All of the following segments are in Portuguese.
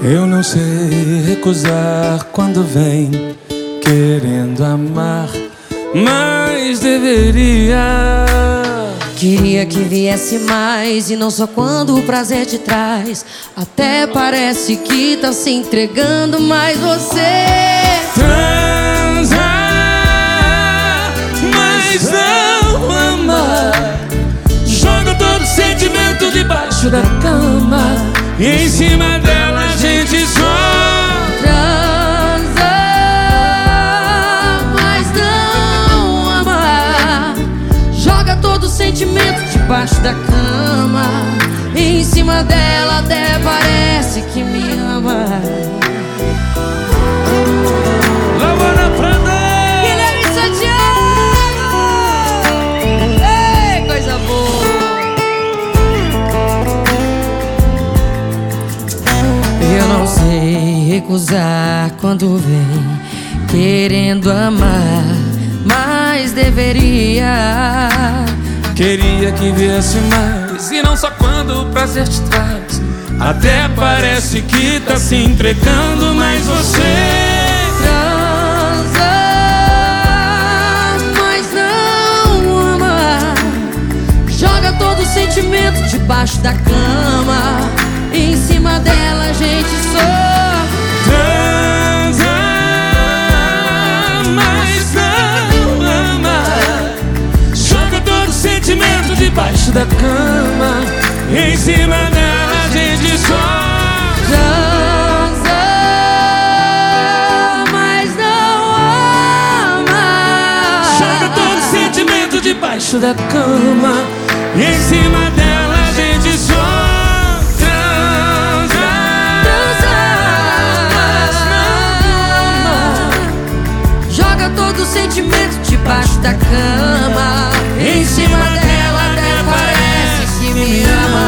Eu não sei recusar quando vem querendo amar, mas deveria. Queria que viesse mais e não só quando o prazer te traz. Até parece que tá se entregando, mas você Transar, mas não amar. Joga todo sentimento debaixo da cama e em cima dela a gente só transar, mas não amar. Joga todo sentimento debaixo da cama e em cima dela até parece que me ama. Lavana Prada, Guilherme Santiago, ei, coisa boa. Eu não sei recusar quando vem querendo amar, mas deveria. queria que viesse mais e não só quando o prazer te traz. Até parece que tá se entregando, mas você Transar, mas não amar. Joga todo o sentimento debaixo da cama e em cima dela a gente só transar, mas não amar. Joga todo o sentimento debaixo da cama e em cima dela a gente só transar, mas não amar. joga todo o sentimento debaixo da cama e em cima dela a gente só todo sentimento debaixo da cama em cima dela até parece que me ama.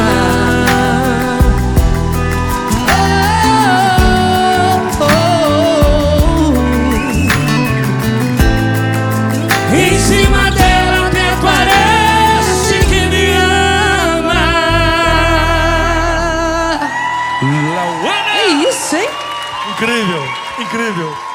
Oh, oh, oh. em cima dela até parece que me ama. É isso, hein? Incrível, incrível.